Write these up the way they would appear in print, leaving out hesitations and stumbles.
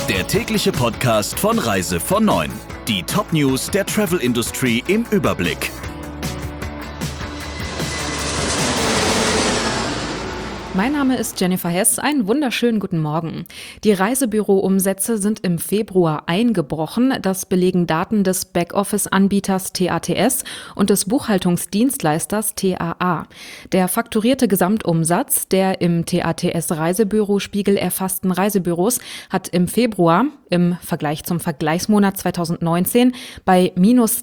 Der tägliche Podcast von Reise von 9. Die Top-News der Travel-Industrie im Überblick. Mein Name ist Jennifer Hess. Einen wunderschönen guten Morgen. Die Reisebüro-Umsätze sind im Februar eingebrochen. Das belegen Daten des Backoffice-Anbieters TATS und des Buchhaltungsdienstleisters TAA. Der fakturierte Gesamtumsatz der im TATS-Reisebüro-Spiegel erfassten Reisebüros hat im Februar im Vergleich zum Vergleichsmonat 2019 bei minus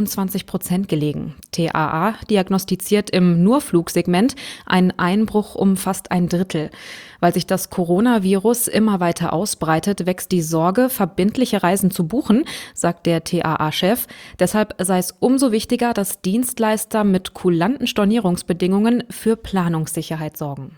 23% gelegen. TAA diagnostiziert im Nurflugsegment einen Einbruch um fast ein Drittel. Weil sich das Coronavirus immer weiter ausbreitet, wächst die Sorge, verbindliche Reisen zu buchen, sagt der TAA-Chef. Deshalb sei es umso wichtiger, dass Dienstleister mit kulanten Stornierungsbedingungen für Planungssicherheit sorgen.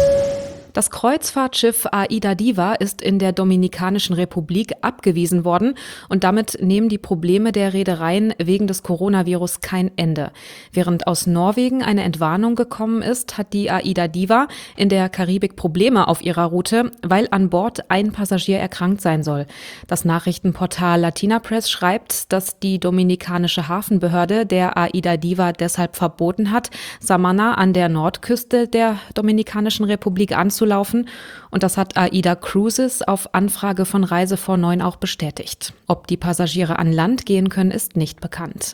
Das Kreuzfahrtschiff Aida Diva ist in der Dominikanischen Republik abgewiesen worden und damit nehmen die Probleme der Reedereien wegen des Coronavirus kein Ende. Während aus Norwegen eine Entwarnung gekommen ist, hat die Aida Diva in der Karibik Probleme auf ihrer Route, weil an Bord ein Passagier erkrankt sein soll. Das Nachrichtenportal Latina Press schreibt, dass die dominikanische Hafenbehörde der Aida Diva deshalb verboten hat, Samana an der Nordküste der Dominikanischen Republik anzulaufen. Und das hat AIDA Cruises auf Anfrage von Reise von 9 auch bestätigt. Ob die Passagiere an Land gehen können, ist nicht bekannt.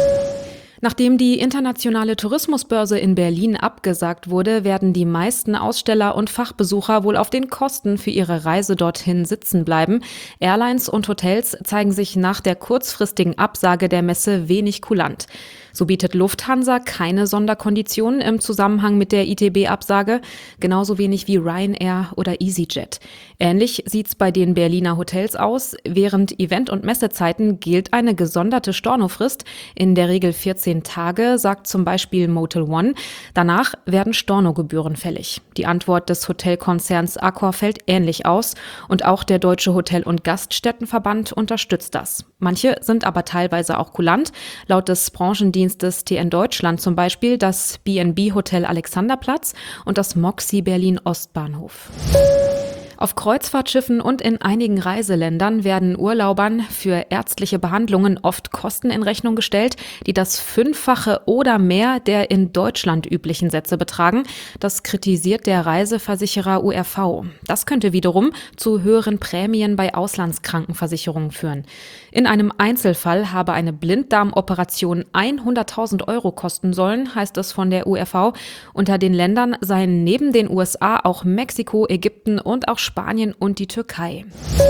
Nachdem die internationale Tourismusbörse in Berlin abgesagt wurde, werden die meisten Aussteller und Fachbesucher wohl auf den Kosten für ihre Reise dorthin sitzen bleiben. Airlines und Hotels zeigen sich nach der kurzfristigen Absage der Messe wenig kulant. So bietet Lufthansa keine Sonderkonditionen im Zusammenhang mit der ITB-Absage, genauso wenig wie Ryanair oder EasyJet. Ähnlich sieht's bei den Berliner Hotels aus. Während Event- und Messezeiten gilt eine gesonderte Stornofrist, in der Regel 14 Tage, sagt zum Beispiel Motel One. Danach werden Stornogebühren fällig. Die Antwort des Hotelkonzerns Accor fällt ähnlich aus und auch der Deutsche Hotel- und Gaststättenverband unterstützt das. Manche sind aber teilweise auch kulant. Laut des Branchendienstes TN Deutschland zum Beispiel das B&B Hotel Alexanderplatz und das Moxy Berlin Ostbahnhof. Auf Kreuzfahrtschiffen und in einigen Reiseländern werden Urlaubern für ärztliche Behandlungen oft Kosten in Rechnung gestellt, die das Fünffache oder mehr der in Deutschland üblichen Sätze betragen. Das kritisiert der Reiseversicherer URV. Das könnte wiederum zu höheren Prämien bei Auslandskrankenversicherungen führen. In einem Einzelfall habe eine Blinddarmoperation 100.000 Euro kosten sollen, heißt es von der URV. Unter den Ländern seien neben den USA auch Mexiko, Ägypten und auch Spanien und die Türkei.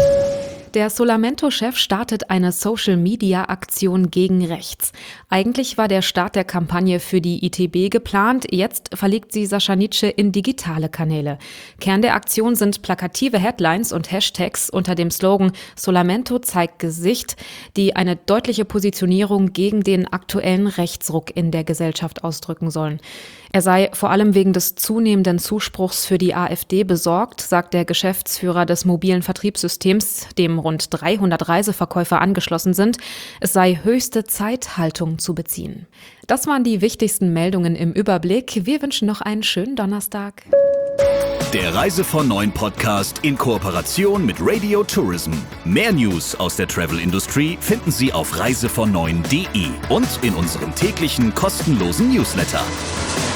Der Solamento-Chef startet eine Social-Media-Aktion gegen rechts. Eigentlich war der Start der Kampagne für die ITB geplant, jetzt verlegt sie Sascha Nitsche in digitale Kanäle. Kern der Aktion sind plakative Headlines und Hashtags unter dem Slogan Solamento zeigt Gesicht, die eine deutliche Positionierung gegen den aktuellen Rechtsruck in der Gesellschaft ausdrücken sollen. Er sei vor allem wegen des zunehmenden Zuspruchs für die AfD besorgt, sagt der Geschäftsführer des mobilen Vertriebssystems, dem rund 300 Reiseverkäufer angeschlossen sind. Es sei höchste Zeit, Haltung zu beziehen. Das waren die wichtigsten Meldungen im Überblick. Wir wünschen noch einen schönen Donnerstag. Der Reise von 9 Podcast in Kooperation mit Radio Tourism. Mehr News aus der Travel-Industrie finden Sie auf reisevon9.de und in unserem täglichen kostenlosen Newsletter.